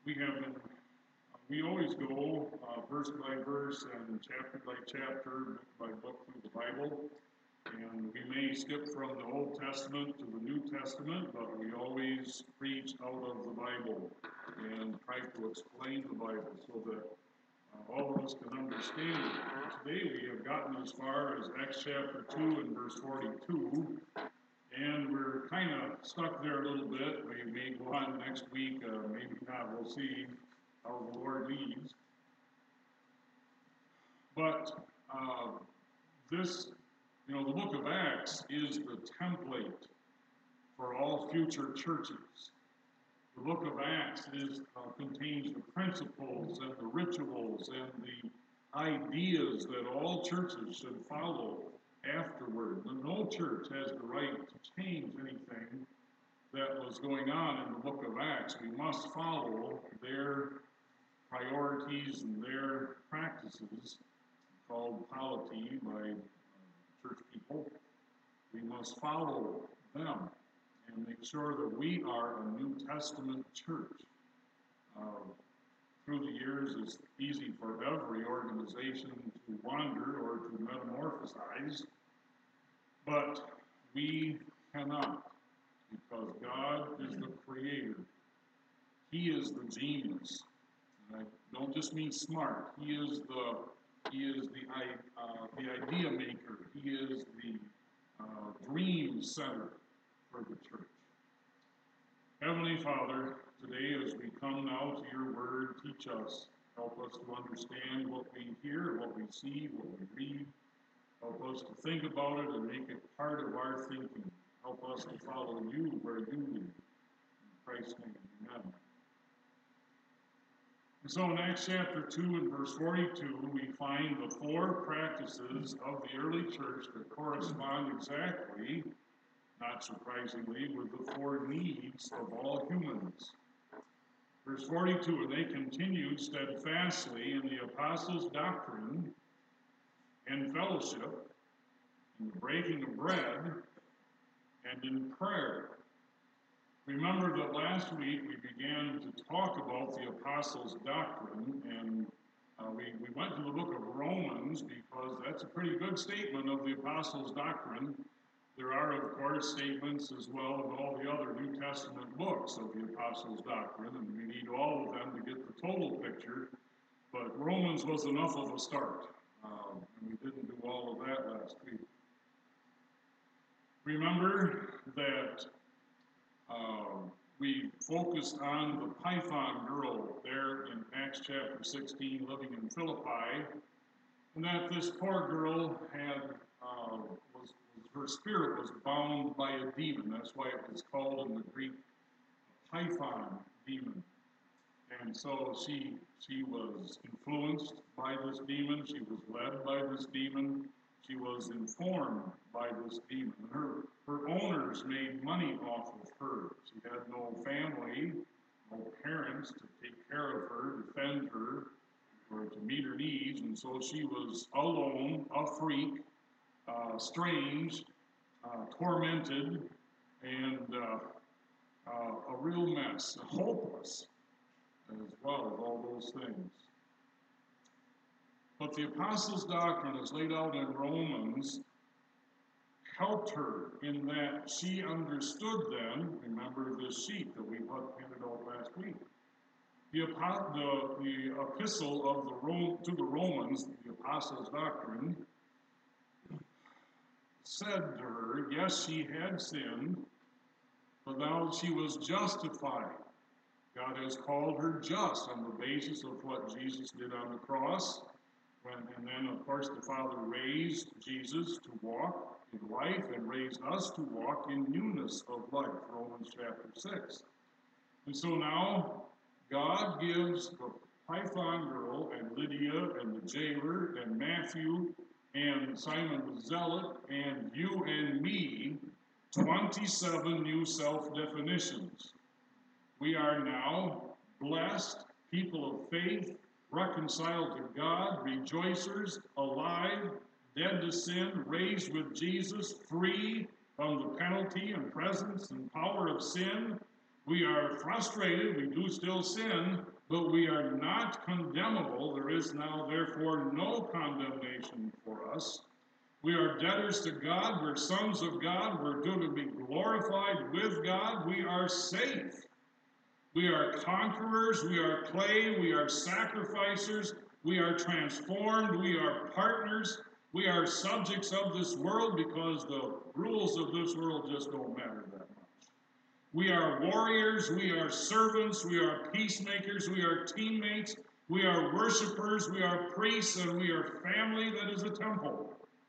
We always go verse by verse and chapter by chapter, book by book through the Bible. And we may skip from the Old Testament to the New Testament, but we always preach out of the Bible and try to explain the Bible so that all of us can understand it. Today we have gotten as far as Acts chapter 2 and verse 42. And we're kind of stuck there a little bit. We may go on next week, maybe not. We'll see how the Lord leads. But the book of Acts is the template for all future churches. The book of Acts contains the principles and the rituals and the ideas that all churches should follow afterward. No church has the right to change anything that was going on in the book of Acts. We must follow their priorities and their practices, called polity by church people. We must follow them and make sure that we are a New Testament church. Through the years, it's easy for every organization to wander or to metamorphosize, but we cannot, because God is the creator. He is the genius. And I don't just mean smart. He is the idea maker. He is the dream center for the church. Heavenly Father, today as we come now to your word, teach us. Help us to understand what we hear, what we see, what we read. Help us to think about it and make it part of our thinking. Help us to follow you where you lead. In Christ's name, amen. And so in Acts chapter 2 and verse 42, we find the four practices of the early church that correspond exactly, not surprisingly, with the four needs of all humans. Verse 42, and they continued steadfastly in the apostles' doctrine and fellowship, in the breaking of bread, and in prayer. Remember that last week we began to talk about the apostles' doctrine, and we went to the book of Romans because that's a pretty good statement of the apostles' doctrine. There are, of course, statements as well in all the other New Testament books of the apostles' doctrine, and we need all of them to get the total picture, but Romans was enough of a start, and we didn't do all of that last week. Remember that we focused on the Python girl there in Acts chapter 16, living in Philippi, and that this poor girl her spirit was bound by a demon. That's why it was called in the Greek Python demon. And so she was influenced by this demon. She was led by this demon. She was informed by this demon. Her owners made money off of her. She had no family, no parents to take care of her, defend her, or to meet her needs. And so she was alone, a freak, strange, tormented, and a real mess, hopeless, as well as all those things. But the apostles' doctrine, as laid out in Romans, helped her in that she understood then, remember this sheet that we handed out last week, the epistle of to the Romans, the apostles' doctrine, said to her, yes, she had sinned, but now she was justified. God has called her just on the basis of what Jesus did on the cross. And then, of course, the Father raised Jesus to walk in life and raised us to walk in newness of life, Romans chapter 6. And so now, God gives the Python girl and Lydia and the jailer and Matthew and Simon the Zealot and you and me 27 new self-definitions. We are now blessed, people of faith, reconciled to God, rejoicers, alive, dead to sin, raised with Jesus, free from the penalty and presence and power of sin, We are frustrated, we do still sin, but we are not condemnable. There is now, therefore, no condemnation for us. We are debtors to God, we're sons of God, we're going to be glorified with God, we are safe. We are conquerors, we are clay, we are sacrificers, we are transformed, we are partners, we are subjects of this world because the rules of this world just don't matter that much. We are warriors, we are servants, we are peacemakers, we are teammates, we are worshipers, we are priests, and we are family that is a temple.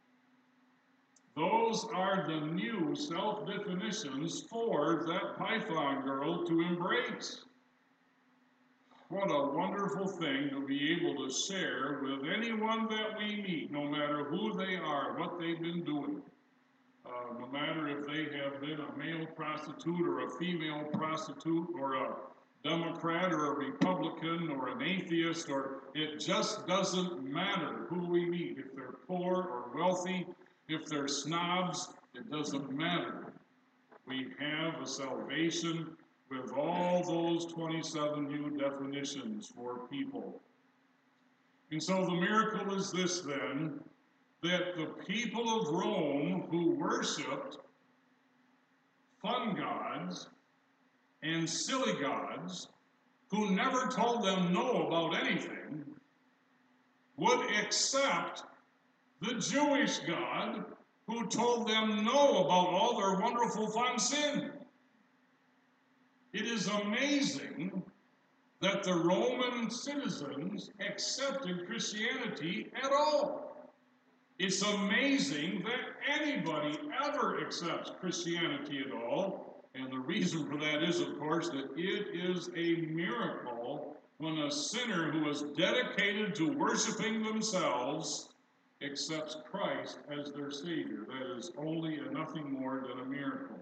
Those are the new self-definitions for that Python girl to embrace. What a wonderful thing to be able to share with anyone that we meet, no matter who they are, what they've been doing. No matter if they have been a male prostitute or a female prostitute or a Democrat or a Republican or an atheist, or it just doesn't matter who we meet. If they're poor or wealthy, if they're snobs, it doesn't matter. We have a salvation with all those 27 new definitions for people. And so the miracle is this then, that the people of Rome who worshipped fun gods and silly gods, who never told them no about anything, would accept the Jewish God who told them no about all their wonderful fun sin. It is amazing that the Roman citizens accepted Christianity at all. It's amazing that anybody ever accepts Christianity at all. And the reason for that is, of course, that it is a miracle when a sinner who is dedicated to worshiping themselves accepts Christ as their Savior. That is only and nothing more than a miracle.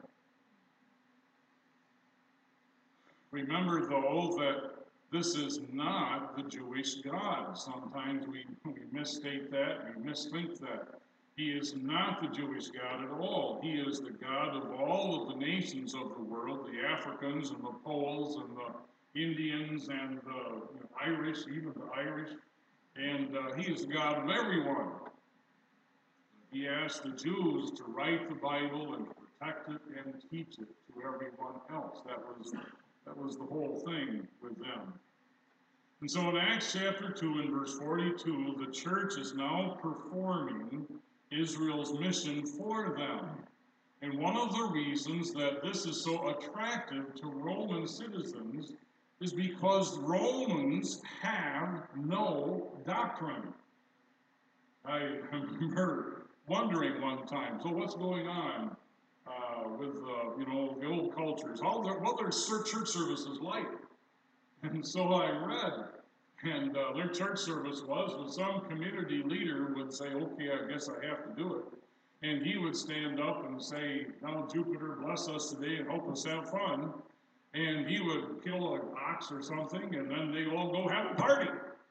Remember, though, that this is not the Jewish God. Sometimes we misstate that, we misthink that. He is not the Jewish God at all. He is the God of all of the nations of the world, the Africans and the Poles and the Indians and the Irish, even the Irish. And he is the God of everyone. He asked the Jews to write the Bible and protect it and teach it to everyone else. That was the whole thing with them. And so in Acts chapter 2 and verse 42, the church is now performing Israel's mission for them. And one of the reasons that this is so attractive to Roman citizens is because Romans have no doctrine. I remember wondering one time, so what's going on with the old cultures? What their church service is like. And so I read, and their church service was some community leader would say, okay, I guess I have to do it. And he would stand up and say, now Jupiter, bless us today and help us have fun. And he would kill an ox or something, and then they all go have a party.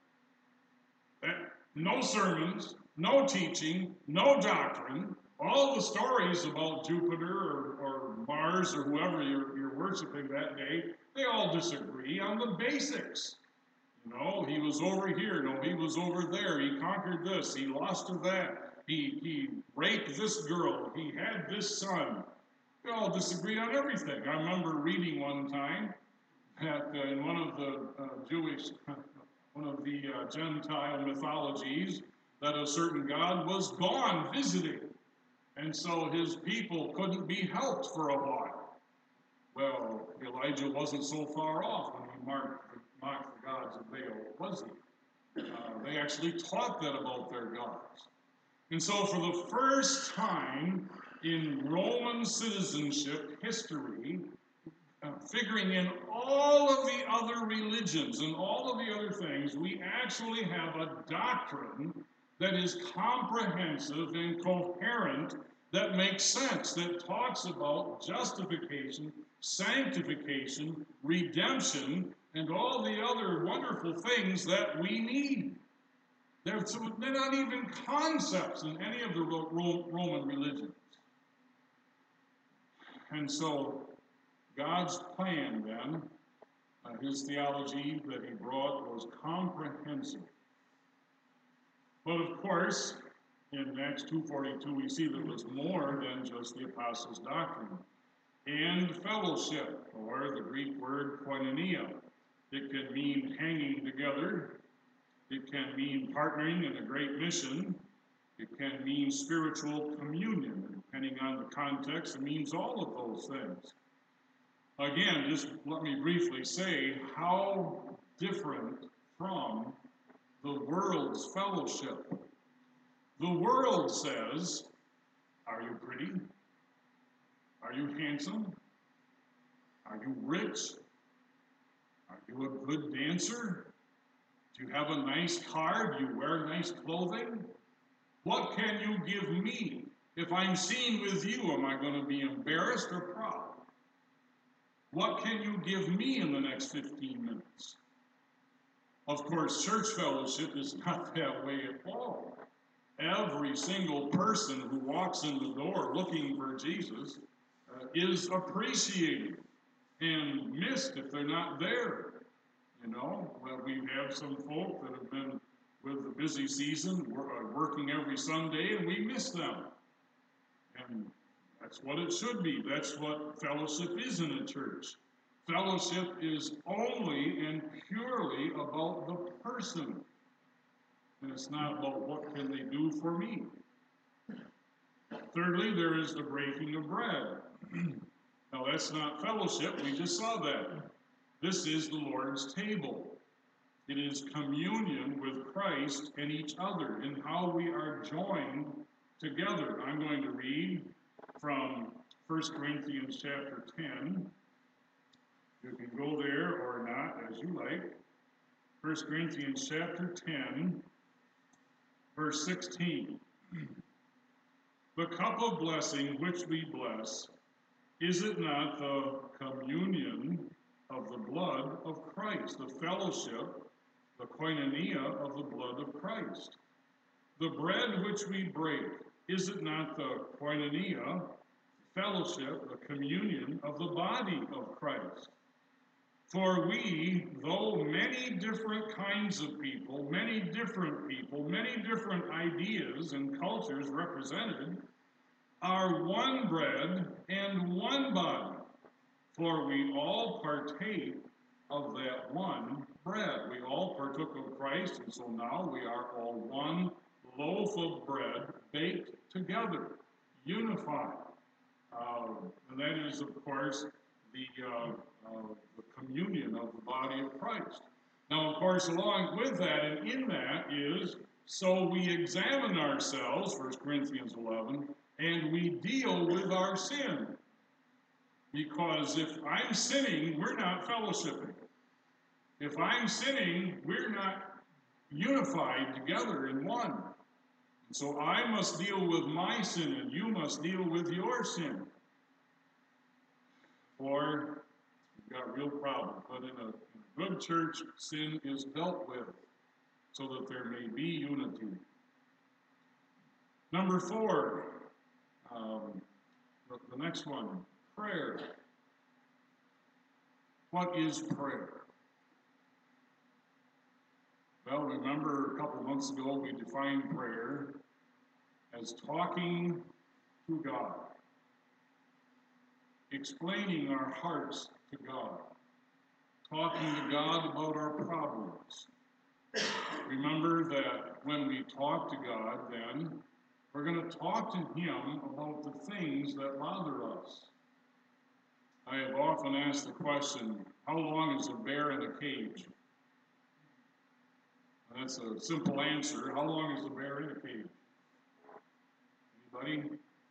No sermons, no teaching, no doctrine. All the stories about Jupiter or Mars or whoever you're worshiping that day, they all disagree on the basics. He was over here. No, he was over there. He conquered this. He lost to that. He raped this girl. He had this son. They all disagree on everything. I remember reading one time that in one of the Gentile mythologies, that a certain god was gone visiting. And so his people couldn't be helped for a while. Well, Elijah wasn't so far off when he mocked the gods of Baal, was he? They actually taught that about their gods. And so for the first time in Roman citizenship history, figuring in all of the other religions and all of the other things, we actually have a doctrine that is comprehensive and coherent, that makes sense, that talks about justification, sanctification, redemption, and all the other wonderful things that we need. They're not even concepts in any of the Roman religions. And so God's plan then, his theology that he brought was comprehensive. But of course, in Acts 2:42, we see there was more than just the apostles' doctrine. And fellowship, or the Greek word koinonia. It can mean hanging together. It can mean partnering in a great mission. It can mean spiritual communion. Depending on the context, it means all of those things. Again, just let me briefly say how different from the world's fellowship. The world says, are you pretty? Are you handsome? Are you rich? Are you a good dancer? Do you have a nice car? Do you wear nice clothing? What can you give me? If I'm seen with you, am I going to be embarrassed or proud? What can you give me in the next 15 minutes? Of course, church fellowship is not that way at all. Every single person who walks in the door looking for Jesus is appreciated and missed if they're not there. Well, we have some folk that have been with the busy season, working every Sunday, and we miss them. And that's what it should be. That's what fellowship is in a church. Fellowship is only and purely about the person. And it's not about what can they do for me. Thirdly, there is the breaking of bread. Now, that's not fellowship. We just saw that. This is the Lord's table. It is communion with Christ and each other in how we are joined together. I'm going to read from 1 Corinthians chapter 10. You can go there or not, as you like. 1 Corinthians chapter 10, verse 16. The cup of blessing which we bless, is it not the communion of the blood of Christ, the fellowship, the koinonia of the blood of Christ? The bread which we break, is it not the koinonia, fellowship, the communion of the body of Christ? For we, though many different kinds of people, many different ideas and cultures represented, are one bread and one body, for we all partake of that one bread. We all partook of Christ, and so now we are all one loaf of bread baked together, unified. And that is, of course, the communion of the body of Christ. Now, of course, along with that and in that is, so we examine ourselves, 1 Corinthians 11, and we deal with our sin. Because if I'm sinning, we're not fellowshipping. If I'm sinning, we're not unified together in one. And so I must deal with my sin, and you must deal with your sin. Or we've got real problems. But in a good church, sin is dealt with so that there may be unity. Number 4, the next one, prayer. What is prayer? Well, remember a couple of months ago we defined prayer as talking to God, explaining our hearts to God, talking to God about our problems. Remember that when we talk to God, then, we're going to talk to Him about the things that bother us. I have often asked the question, how long is a bear in a cage? And that's a simple answer. How long is a bear in a cage? Anybody?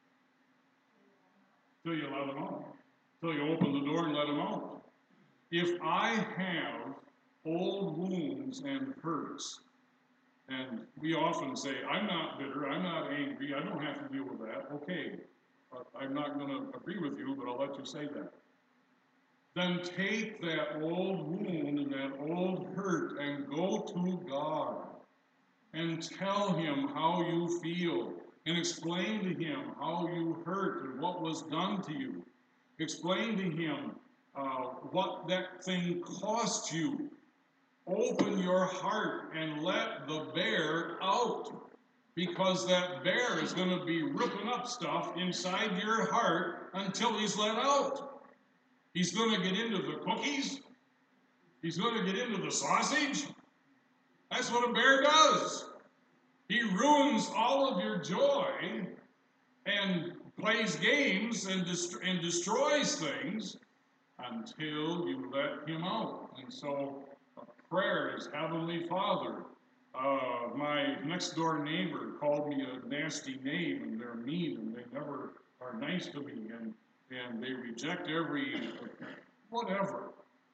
Till you let him out. Till you open the door and let him out. If I have old wounds and hurts, and we often say, I'm not bitter, I'm not angry, I don't have to deal with that. Okay, I'm not going to agree with you, but I'll let you say that. Then take that old wound and that old hurt and go to God and tell Him how you feel and explain to Him how you hurt and what was done to you. Explain to Him what that thing cost you. Open your heart and let the bear out. Because that bear is going to be ripping up stuff inside your heart until he's let out. He's going to get into the cookies. He's going to get into the sausage. That's what a bear does. He ruins all of your joy and plays games and destroys things until you let him out. And so prayer is, Heavenly Father. My next door neighbor called me a nasty name, and they're mean, and they never are nice to me, and they reject every whatever.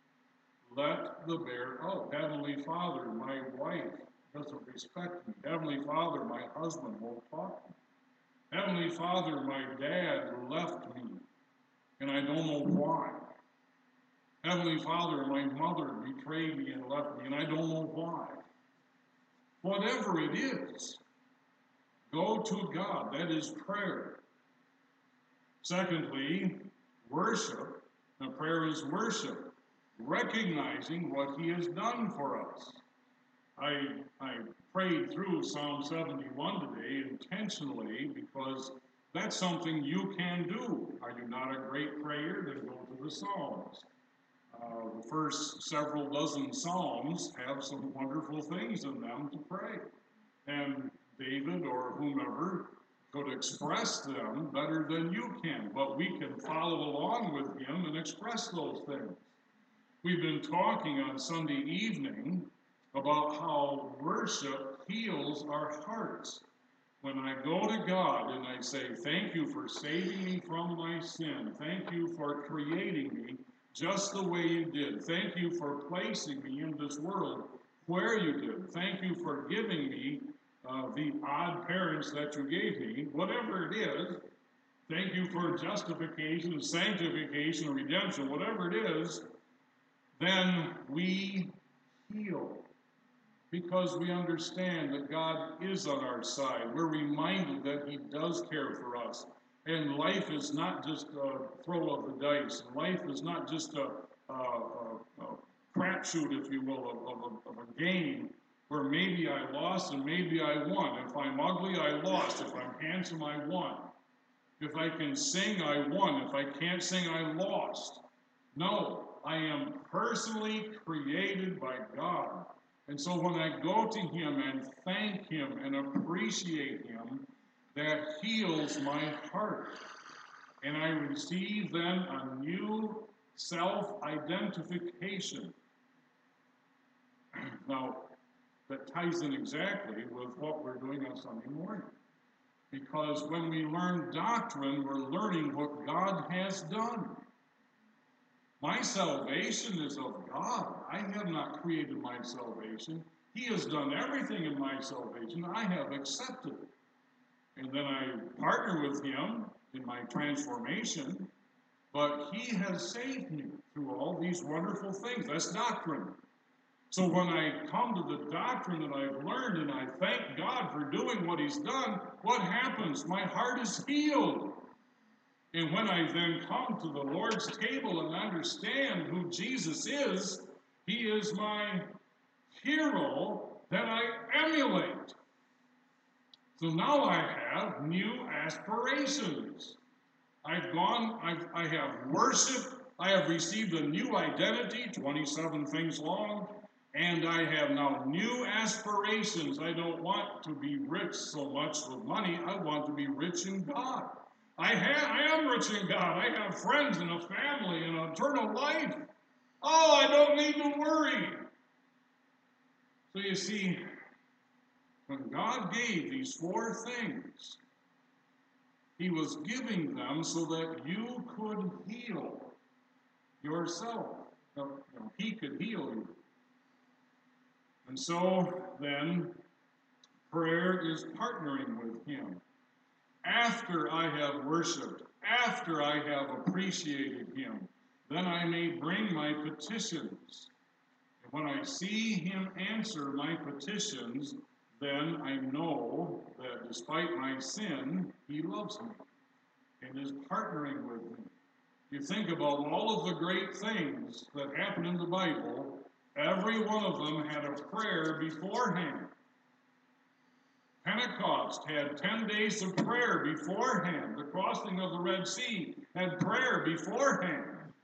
Let the bear out. Heavenly Father, my wife doesn't respect me. Heavenly Father, my husband won't talk to me. Heavenly Father, my dad left me, and I don't know why. Heavenly Father, my mother betrayed me and left me, and I don't know why. Whatever it is, go to God. That is prayer. Secondly, worship. Now, prayer is worship, recognizing what He has done for us. I prayed through Psalm 71 today intentionally because that's something you can do. Are you not a great prayer? Then go to the Psalms. The first several dozen Psalms have some wonderful things in them to pray. And David or whomever could express them better than you can, but we can follow along with him and express those things. We've been talking on Sunday evening about how worship heals our hearts. When I go to God and I say, thank you for saving me from my sin, thank you for creating me just the way you did. Thank you for placing me in this world where you did. Thank you for giving me the odd parents that you gave me. Whatever it is, thank you for justification, sanctification, redemption, whatever it is, then we heal. Because we understand that God is on our side. We're reminded that He does care for us. And life is not just a throw of the dice. Life is not just a crapshoot, if you will, of a game where maybe I lost and maybe I won. If I'm ugly, I lost. If I'm handsome, I won. If I can sing, I won. If I can't sing, I lost. No, I am personally created by God. And so when I go to Him and thank Him and appreciate Him, that heals my heart. And I receive then a new self-identification. Now, that ties in exactly with what we're doing on Sunday morning. Because when we learn doctrine, we're learning what God has done. My salvation is of God. I have not created my salvation. He has done everything in my salvation. I have accepted it. And then I partner with Him in my transformation, but He has saved me through all these wonderful things. That's doctrine. So when I come to the doctrine that I've learned and I thank God for doing what He's done, what happens? My heart is healed. And when I then come to the Lord's table and understand who Jesus is, He is my hero that I emulate. So now I have new aspirations. I have worshiped, I have received a new identity, 27 things long, and I have now new aspirations. I don't want to be rich so much with money. I want to be rich in God. I am rich in God. I have friends and a family and an eternal life. Oh, I don't need to worry. So you see, when God gave these four things, He was giving them so that you could heal yourself. He could heal you. And so then, prayer is partnering with Him. After I have worshiped, after I have appreciated Him, then I may bring my petitions. And when I see Him answer my petitions, then I know that despite my sin, He loves me and is partnering with me. You think about all of the great things that happen in the Bible, every one of them had a prayer beforehand. Pentecost had 10 days of prayer beforehand. The crossing of the Red Sea had prayer beforehand.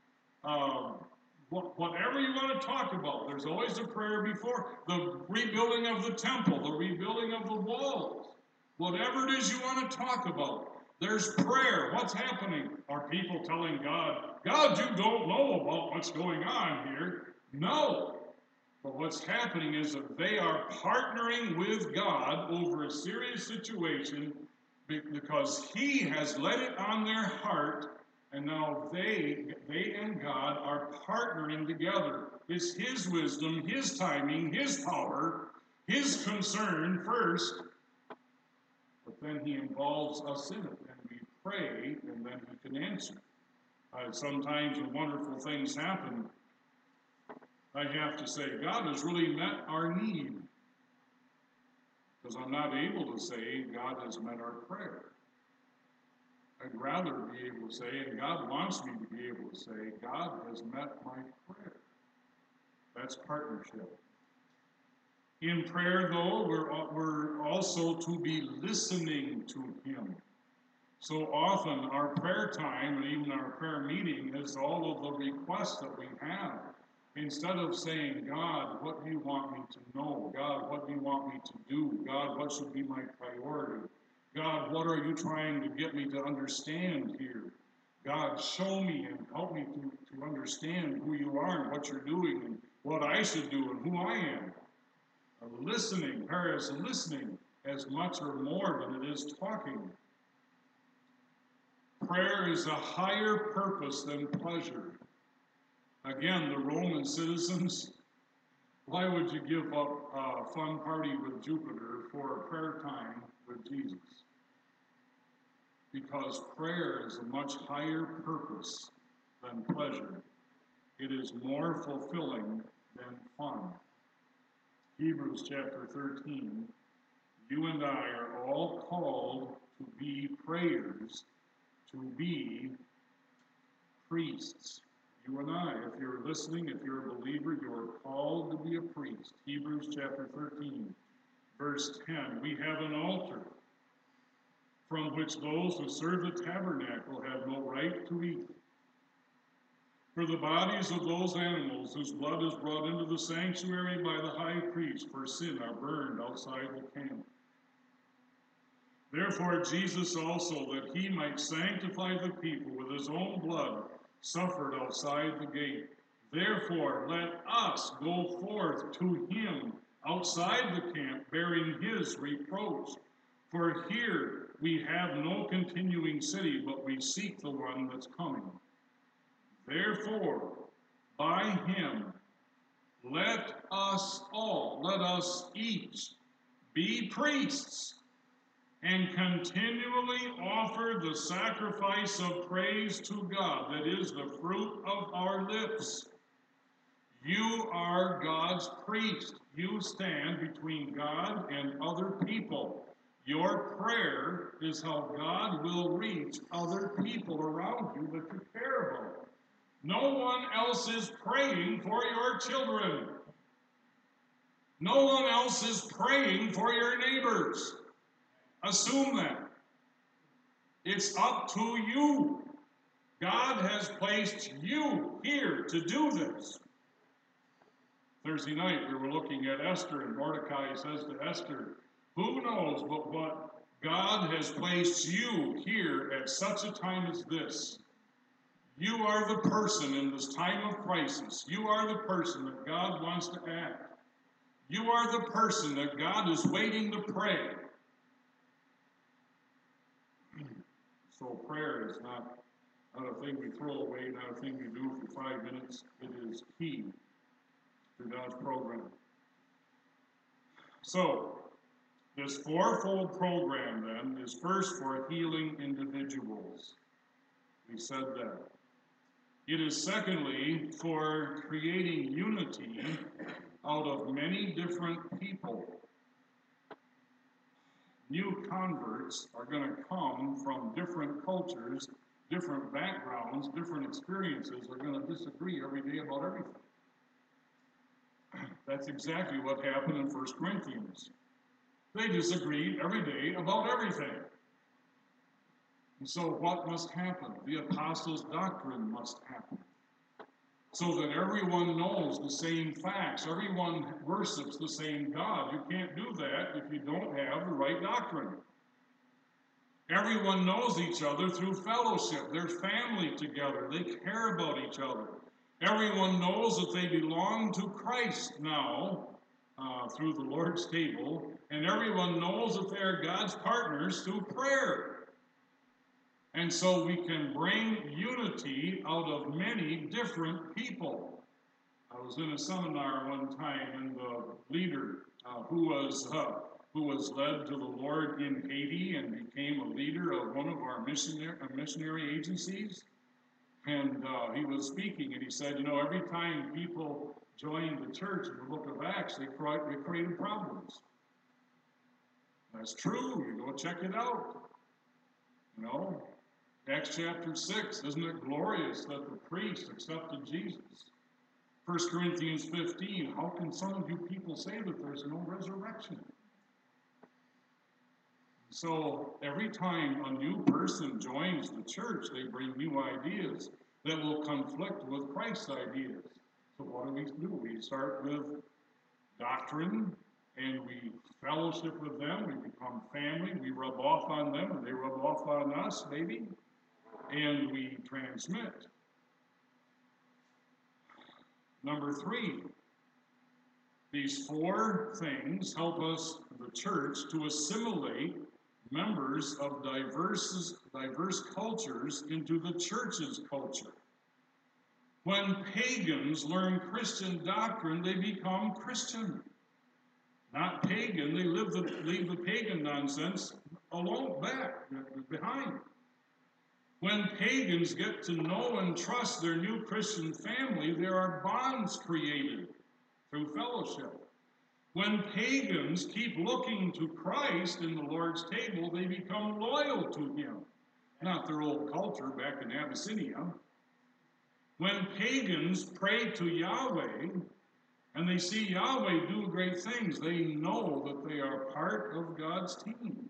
Whatever you want to talk about, there's always a prayer before. The rebuilding of the temple, the rebuilding of the walls. Whatever it is you want to talk about, there's prayer. What's happening? Are people telling God, God, you don't know about what's going on here? No. But what's happening is that they are partnering with God over a serious situation because He has let it on their heart, and now they and God are partnering together. It's His wisdom, His timing, His power, His concern first, but then He involves us in it, and we pray, and then He can answer. Sometimes when wonderful things happen, I have to say, God has really met our need. Because I'm not able to say, God has met our prayer. I'd rather be able to say, and God wants me to be able to say, God has met my prayer. That's partnership. In prayer, though, we're also to be listening to Him. So often, our prayer time and even our prayer meeting is all of the requests that we have. Instead of saying, God, what do you want me to know? God, what do you want me to do? God, what should be my priority? God, what are you trying to get me to understand here? God, show me and help me to understand who you are and what you're doing and what I should do and who I am. Listening, prayer is listening as much or more than it is talking. Prayer is a higher purpose than pleasure. Again, the Roman citizens, why would you give up a fun party with Jupiter for a prayer time with Jesus? Because prayer is a much higher purpose than pleasure. It is more fulfilling than fun. Hebrews chapter 13, you and I are all called to be prayers, to be priests. You and I, if you're listening, if you're a believer, you are called to be a priest. Hebrews chapter 13, verse 10. We have an altar from which those who serve the tabernacle have no right to eat. For the bodies of those animals whose blood is brought into the sanctuary by the high priest for sin are burned outside the camp. Therefore Jesus also, that he might sanctify the people with his own blood, suffered outside the gate. Therefore let us go forth to him outside the camp, bearing his reproach. For here we have no continuing city, but we seek the one that's coming. Therefore, by him, let us each be priests and continually offer the sacrifice of praise to God, that is the fruit of our lips. You are God's priest. You stand between God and other people. Your prayer is how God will reach other people around you that you care about. No one else is praying for your children. No one else is praying for your neighbors. Assume that. It's up to you. God has placed you here to do this. Thursday night we were looking at Esther, and Mordecai says to Esther, who knows but what God has placed you here at such a time as this? You are the person in this time of crisis. You are the person that God wants to act. You are the person that God is waiting to pray. So prayer is not a thing we throw away, not a thing we do for 5 minutes. It is key to God's program. So, this fourfold program then is first for healing individuals. We said that. It is secondly for creating unity out of many different people. New converts are going to come from different cultures different backgrounds, different experiences are going to disagree every day about everything. That's exactly what happened in 1 Corinthians. They disagreed every day about everything. And so what must happen? The apostles' doctrine must happen. So that everyone knows the same facts. Everyone worships the same God. You can't do that if you don't have the right doctrine. Everyone knows each other through fellowship. They're family together. They care about each other. Everyone knows that they belong to Christ now through the Lord's table. And everyone knows that they are God's partners through prayer. And so we can bring unity out of many different people. I was in a seminar one time, and the leader who was led to the Lord in Haiti and became a leader of one of our missionary agencies, and he was speaking, and he said, every time people joined the church in the book of Acts, they created problems. That's true. You go check it out. Acts chapter 6, isn't it glorious that the priest accepted Jesus? 1 Corinthians 15, how can some of you people say that there's no resurrection? So every time a new person joins the church, they bring new ideas that will conflict with Christ's ideas. So what do? We start with doctrine, and we fellowship with them. We become family. We rub off on them, and they rub off on us, maybe. And we transmit. Number 3, these 4 things help us, the church, to assimilate members of diverse cultures into the church's culture. When pagans learn Christian doctrine, they become Christian. Not pagan, they leave the pagan nonsense behind. When pagans get to know and trust their new Christian family, there are bonds created through fellowship. When pagans keep looking to Christ in the Lord's table, they become loyal to him, not their old culture back in Abyssinia. When pagans pray to Yahweh and they see Yahweh do great things, they know that they are part of God's team.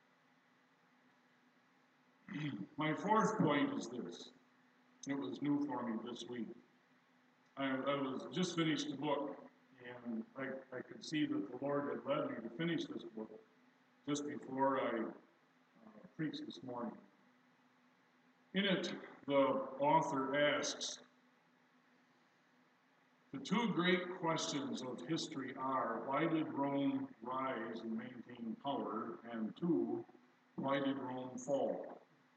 My 4th point is this. It was new for me this week. I was just finished the book, and I could see that the Lord had led me to finish this book just before I preached this morning. In it, the author asks, the 2 great questions of history are, why did Rome rise and maintain power? And 2, why did Rome fall?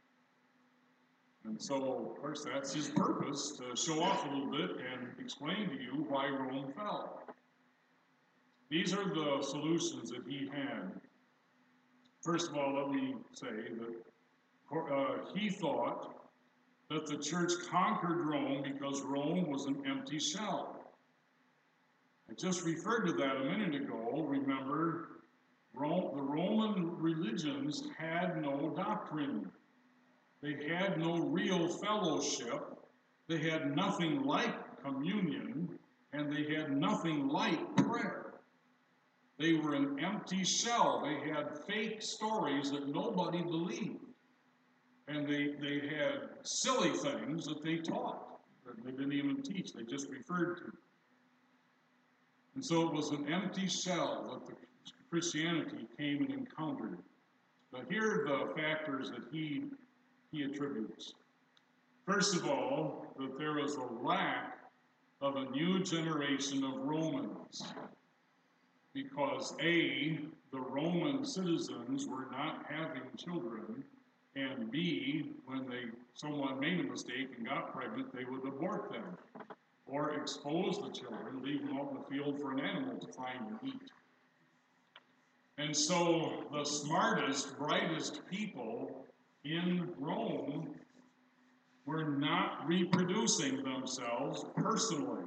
And so, of course, that's his purpose, to show off a little bit and explain to you why Rome fell. These are the solutions that he had. First of all, let me say that he thought that the church conquered Rome because Rome was an empty shell. I just referred to that a minute ago. Remember, the Roman religions had no doctrine. They had no real fellowship. They had nothing like communion, and they had nothing like prayer. They were an empty shell. They had fake stories that nobody believed. And they had silly things that they taught, that they didn't even teach, they just referred to. And so it was an empty shell that the Christianity came and encountered. But here are the factors that he attributes. First of all, that there was a lack of a new generation of Romans. Because A, the Roman citizens were not having children, and B, when someone made a mistake and got pregnant, they would abort them or expose the children, leave them out in the field for an animal to find and eat. And so the smartest, brightest people in Rome were not reproducing themselves personally.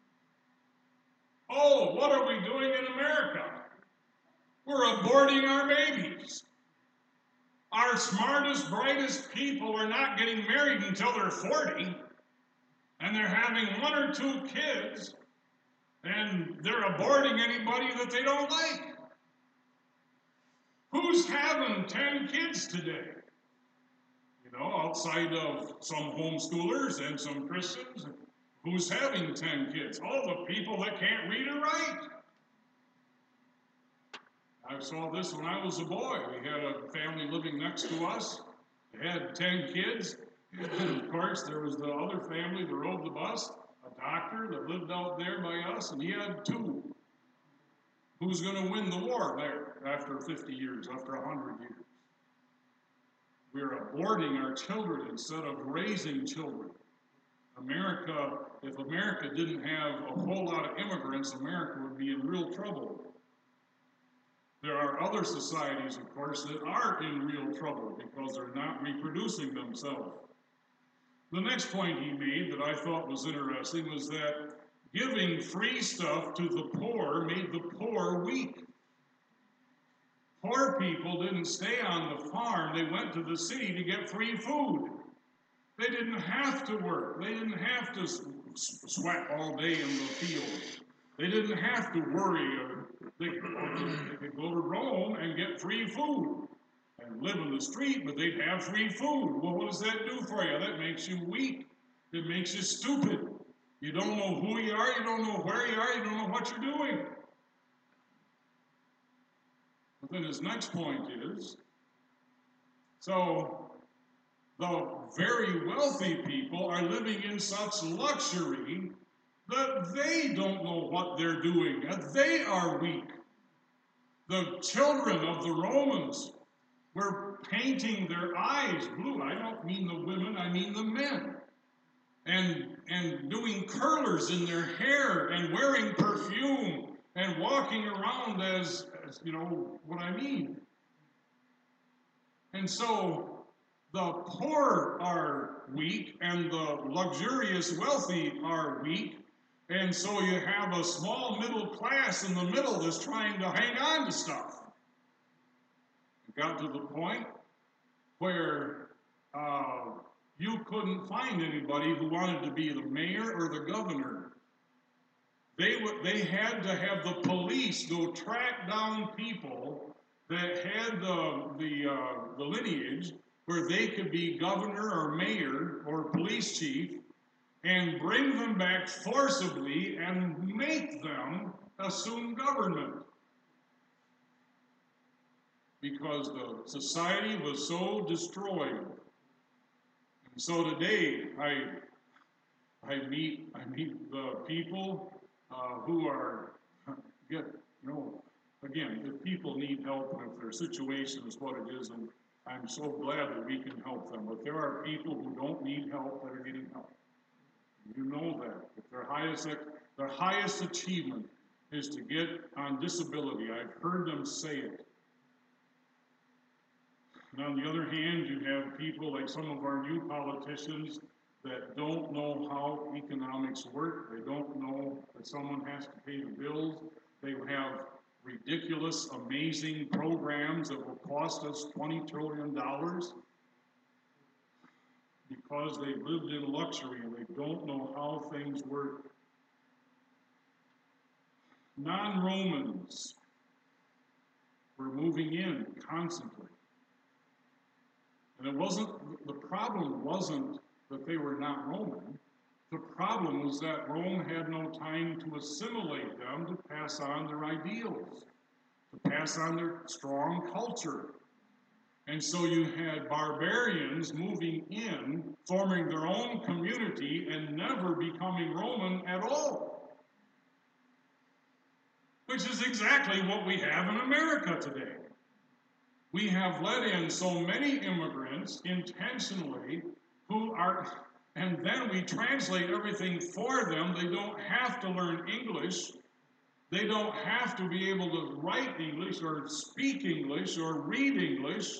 Oh, what are we doing in America? We're aborting our babies. Our smartest, brightest people are not getting married until they're 40, and they're having one or two kids, and they're aborting anybody that they don't like. Who's having 10 kids today? You know, outside of some homeschoolers and some Christians, who's having 10 kids? All the people that can't read or write. I saw this when I was a boy. We had a family living next to us. They had 10 kids. And of course, there was the other family that rode the bus, a doctor that lived out there by us, and he had 2. Who's going to win the war there after 50 years, after 100 years? We're aborting our children instead of raising children. America, if America didn't have a whole lot of immigrants, America would be in real trouble. There are other societies, of course, that are in real trouble because they're not reproducing themselves. The next point he made that I thought was interesting was that giving free stuff to the poor made the poor weak. Poor people didn't stay on the farm. They went to the city to get free food. They didn't have to work. They didn't have to sweat all day in the field. They didn't have to worry. They could go to Rome and get free food and live in the street, but they'd have free food. Well, what does that do for you? That makes you weak. It makes you stupid. You don't know who you are. You don't know where you are. You don't know what you're doing. But then his next point is, so the very wealthy people are living in such luxury that they don't know what they're doing, that they are weak. The children of the Romans were painting their eyes blue. I don't mean the women, I mean the men. And doing curlers in their hair and wearing perfume and walking around as you know what I mean. And so the poor are weak and the luxurious wealthy are weak. And so you have a small middle class in the middle that's trying to hang on to stuff. It got to the point where you couldn't find anybody who wanted to be the mayor or the governor. They had to have the police go track down people that had the lineage where they could be governor or mayor or police chief, and bring them back forcibly and make them assume government. Because the society was so destroyed. And so today, I meet the people who are, again, if people need help and if their situation is what it is, and I'm so glad that we can help them. But there are people who don't need help that are getting help. You know that. If their highest achievement is to get on disability. I've heard them say it. And on the other hand, you have people like some of our new politicians that don't know how economics work. They don't know that someone has to pay the bills. They have ridiculous, amazing programs that will cost us $20 trillion. Because they lived in luxury and they don't know how things work. Non-Romans were moving in constantly. And the problem wasn't that they were not Roman. The problem was that Rome had no time to assimilate them, to pass on their ideals, to pass on their strong culture. And so you had barbarians moving in, forming their own community, and never becoming Roman at all. Which is exactly what we have in America today. We have let in so many immigrants intentionally and then we translate everything for them. They don't have to learn English. They don't have to be able to write English or speak English or read English.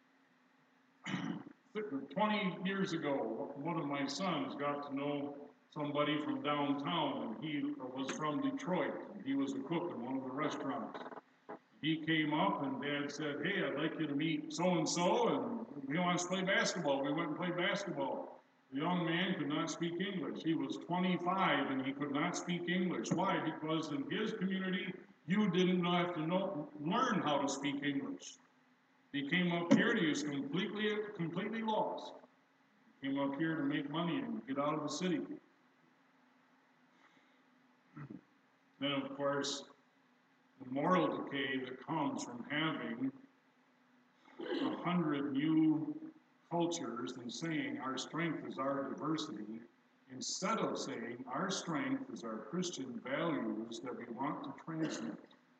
20 years ago, one of my sons got to know somebody from downtown, and he was from Detroit. He was a cook in one of the restaurants. He came up and Dad said, hey, I'd like you to meet so-and-so, and he wants to play basketball. We went and played basketball. The young man could not speak English. He was 25 and he could not speak English. Why? Because in his community, you didn't have to learn how to speak English. He came up here and he was completely lost. He came up here to make money and get out of the city. Then, of course, the moral decay that comes from having 100 new cultures and saying our strength is our diversity, instead of saying our strength is our Christian values that we want to transmit.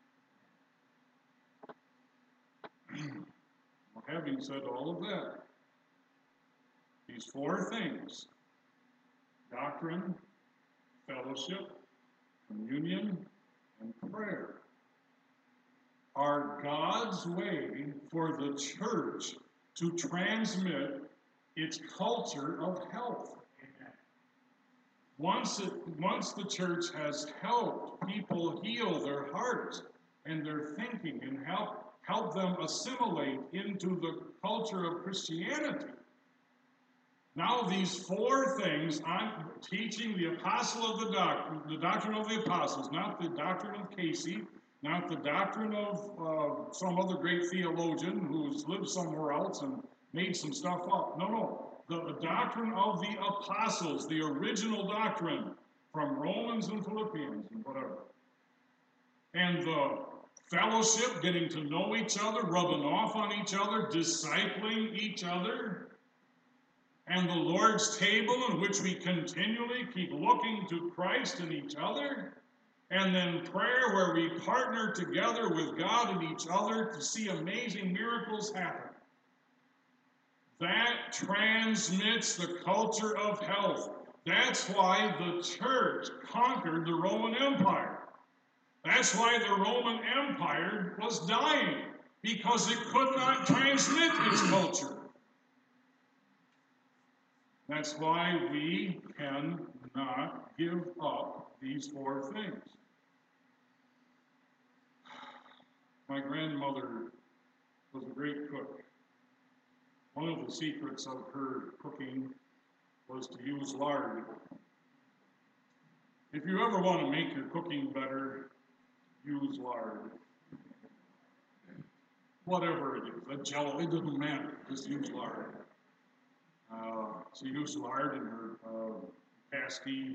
Well, having said all of that, these four things, doctrine, fellowship, communion, and prayer, are God's way for the church to transmit its culture of health. Once the church has helped people heal their hearts and their thinking and help them assimilate into the culture of Christianity, now these four things, I'm teaching the apostle of the doctrine of the apostles, not the doctrine of Casey, not the doctrine of some other great theologian who's lived somewhere else and made some stuff up. No. The doctrine of the apostles, the original doctrine from Romans and Philippians and whatever. And the fellowship, getting to know each other, rubbing off on each other, discipling each other. And the Lord's table in which we continually keep looking to Christ and each other. And then prayer where we partner together with God and each other to see amazing miracles happen. That transmits the culture of health. That's why the church conquered the Roman Empire. That's why the Roman Empire was dying, because it could not transmit its culture. That's why we cannot give up these four things. My grandmother was a great cook. One of the secrets of her cooking was to use lard. If you ever want to make your cooking better, use lard. Whatever it is, a Jello, it doesn't matter, just use lard. She used lard in her pasty,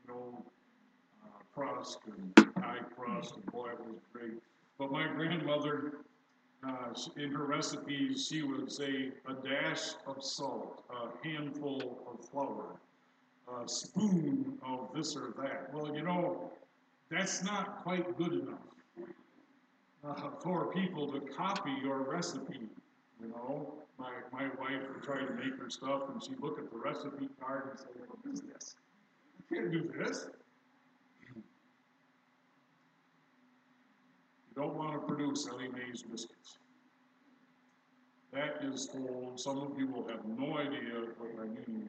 crust and pie crust, and boy, it was great. But my grandmother, in her recipes, she would say a dash of salt, a handful of flour, a spoon of this or that. Well, that's not quite good enough for people to copy your recipe. My wife would try to make her stuff, and she'd look at the recipe card and say, what is this? I can't do this. You don't want to produce Ellie Mae's biscuits. That is old. Some of you will have no idea what I mean.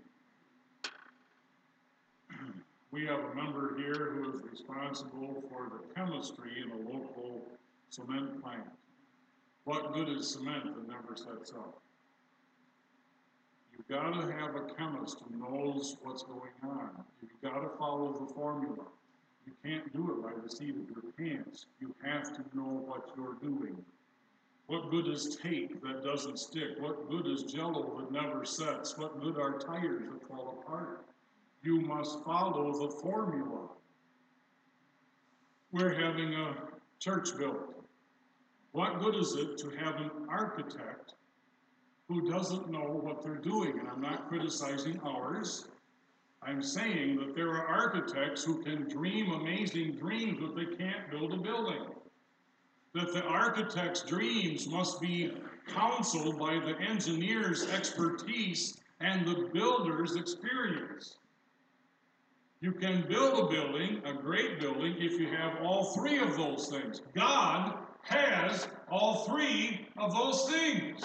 We have a member here who is responsible for the chemistry in a local cement plant. What good is cement that never sets up? You've got to have a chemist who knows what's going on. You've got to follow the formula. You can't do it by the seat of your pants. You have to know what you're doing. What good is tape that doesn't stick? What good is Jello that never sets? What good are tires that fall apart? You must follow the formula. We're having a church built. What good is it to have an architect who doesn't know what they're doing? And I'm not criticizing ours. I'm saying that there are architects who can dream amazing dreams, but they can't build a building. That the architect's dreams must be counseled by the engineer's expertise and the builder's experience. You can build a building, a great building, if you have all three of those things. God has all three of those things.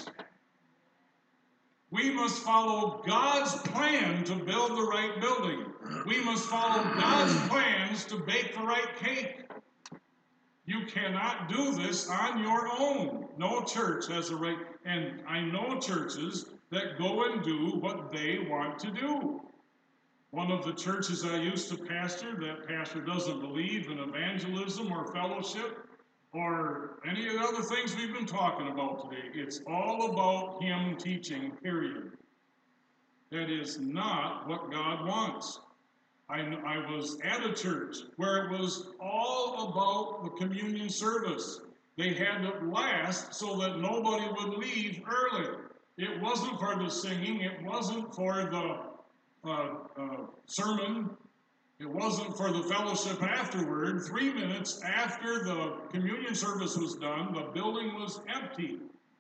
We must follow God's plan to build the right building. We must follow God's plans to bake the right cake. You cannot do this on your own. No church has a right. And I know churches that go and do what they want to do. One of the churches I used to pastor, that pastor doesn't believe in evangelism or fellowship or any of the other things we've been talking about today. It's all about him teaching, period. That is not what God wants. I was at a church where it was all about the communion service. They had it last so that nobody would leave early. It wasn't for the singing. It wasn't for the sermon. It wasn't for the fellowship afterward. 3 minutes after the communion service was done, the building was empty.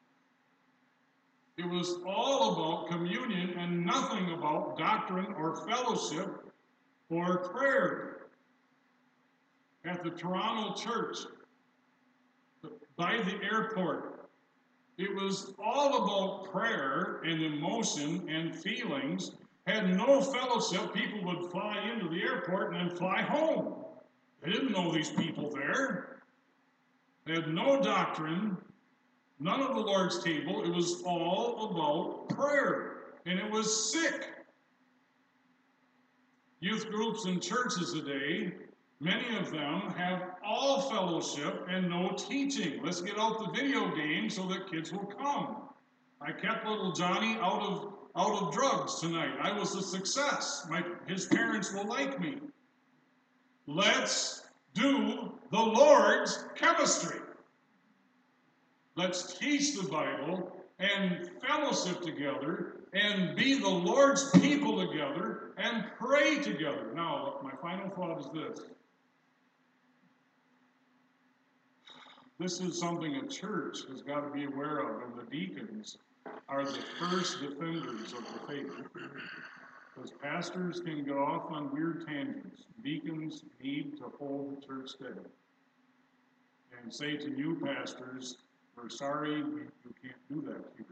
It was all about communion and nothing about doctrine or fellowship or prayer. At the Toronto church, by the airport, it was all about prayer and emotion and feelings. Had no fellowship. People would fly into the airport and then fly home. They didn't know these people there. They had no doctrine, none of the Lord's table. It was all about prayer. And it was sick. Youth groups and churches today, many of them have all fellowship and no teaching. Let's get out the video game so that kids will come. I kept little Johnny out of drugs tonight. I was a success. His parents will like me. Let's do the Lord's chemistry. Let's teach the Bible and fellowship together and be the Lord's people together and pray together. Now, my final thought is this. This is something a church has got to be aware of, and the deacons are the first defenders of the faith. Because pastors can go off on weird tangents. Deacons need to hold the church steady. And say to you pastors, we're sorry, you can't do that here.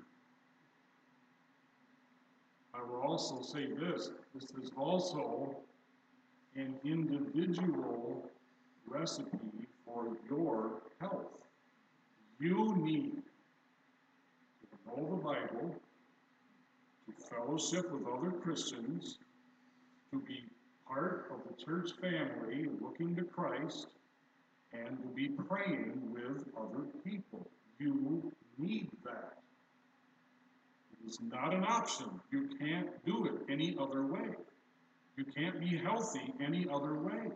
I will also say this. This is also an individual recipe for your health. You need to know the Bible, to fellowship with other Christians, to be part of the church family looking to Christ, and to be praying with other people. You need that. It is not an option. You can't do it any other way. You can't be healthy any other way.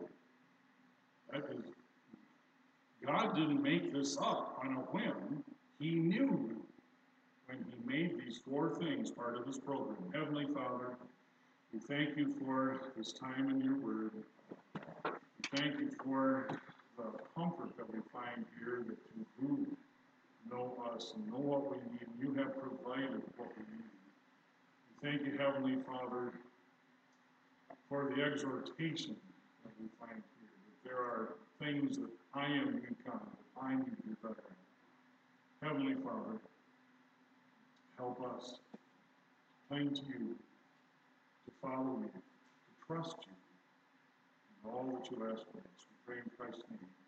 God didn't make this up on a whim. He knew when he made these 4 things part of his program. Heavenly Father, we thank you for this time in your word. We thank you for the comfort that we find here, that you do know us and know what we need. You have provided what we need. We thank you, Heavenly Father, for the exhortation that we find here. That there are things that I am weak on, that I need to be better at. Heavenly Father, help us to cling to you, to follow you, to trust you in all that you ask for us. We pray in Christ's name.